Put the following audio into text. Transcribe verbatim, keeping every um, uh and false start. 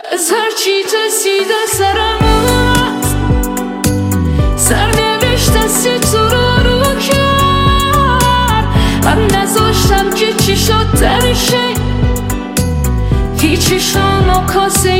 از هر چی ترسیده سرم سرنوشت سی تو رو رو کرد. من نذاشتم که چی شد درشه هیچیشون و کاسه